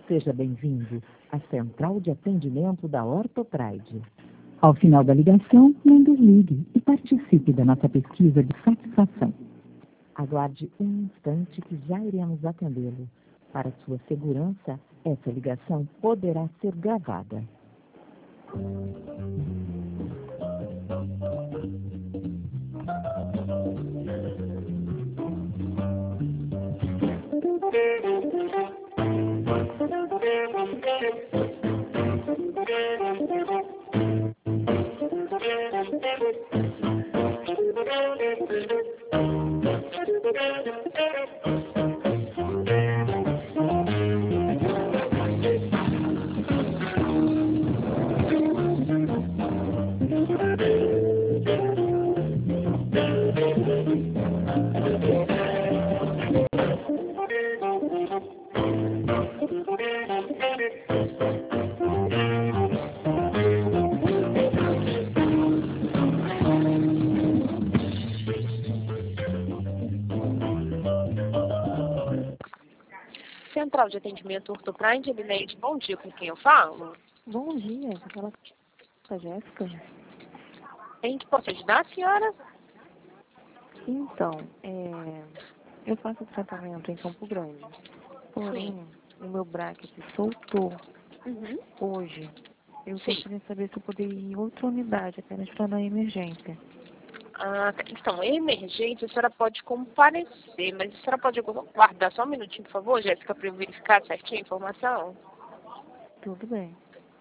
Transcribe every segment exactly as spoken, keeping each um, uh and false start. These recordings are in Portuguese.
Seja bem-vindo à Central de Atendimento da Ortopride. Ao final da ligação, não desligue e participe da nossa pesquisa de satisfação. Aguarde um instante que já iremos atendê-lo. Para sua segurança, essa ligação poderá ser gravada. Central de Atendimento Ortopride, Elineide, bom dia, com quem eu falo? Bom dia, eu falo com a Jéssica. Em que posso ajudar, senhora? Então, é, eu faço tratamento em Campo Grande, porém, Sim. o meu bracket soltou Uhum. hoje. Eu Sim. gostaria de saber se eu poderia ir em outra unidade, apenas para na emergência. Ah, então, emergência, a senhora pode comparecer, mas a senhora pode guardar só um minutinho, por favor, Jéssica, para eu verificar certinho a informação? Tudo bem.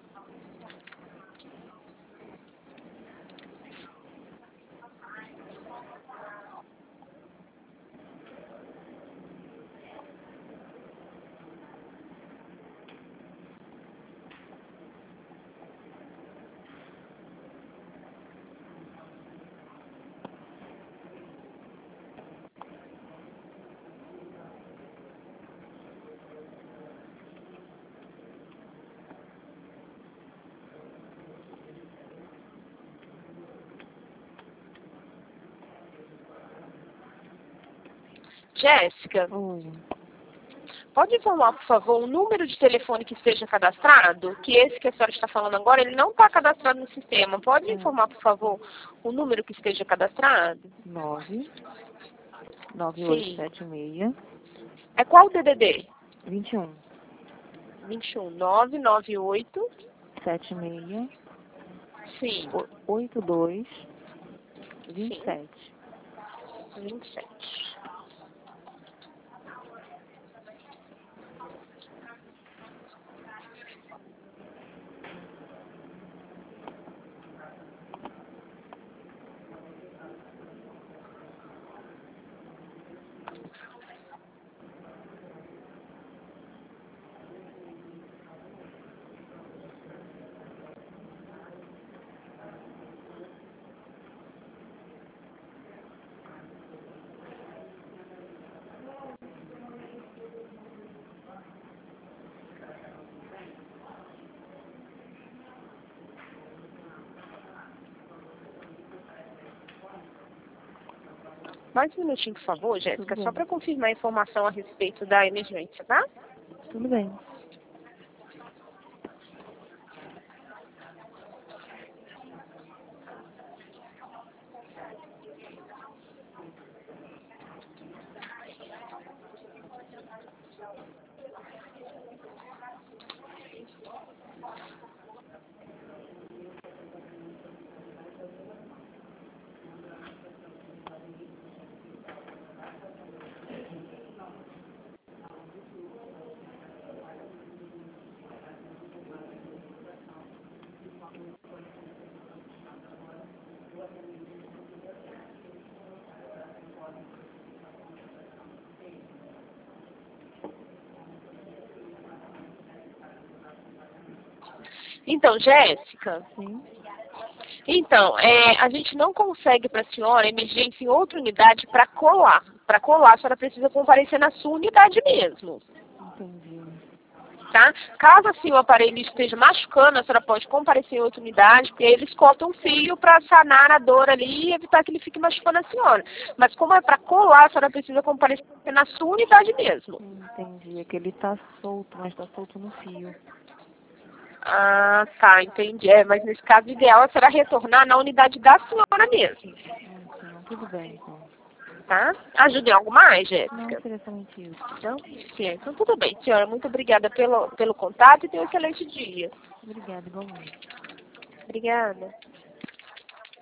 Jéssica, Oi. pode informar, por favor, o número de telefone que esteja cadastrado? Que esse que a senhora está falando agora, ele não está cadastrado no sistema. Pode É. informar, por favor, o número que esteja cadastrado? nove nove oito sete seis É qual o D D D? vinte e um vinte e um, nove nove oito, sete seis sim, oito dois vinte e sete. vinte e sete. Mais um minutinho, por favor, Jéssica, só para confirmar a informação a respeito da emergência, tá? Tudo bem. Então, Jéssica, Sim. então, é, a gente não consegue para a senhora emergência em outra unidade para colar. Para colar, a senhora precisa comparecer na sua unidade mesmo. Entendi. Tá? Caso assim o aparelho esteja machucando, a senhora pode comparecer em outra unidade, porque aí eles cortam o fio para sanar a dor ali e evitar que ele fique machucando a senhora. Mas como é para colar, a senhora precisa comparecer na sua unidade mesmo. Entendi. É que ele tá solto, mas tá solto no fio. Ah, tá, entendi. É, mas nesse caso, o ideal é a senhora retornar na unidade da senhora mesmo. Hum, Então, tudo bem, então. Tá? Ajuda em algo mais, Não, Jéssica? seria somente isso. Não? Sim, então tudo bem, senhora. Muito obrigada pelo, pelo contato e tenha um excelente dia. Obrigada, igualmente. Obrigada.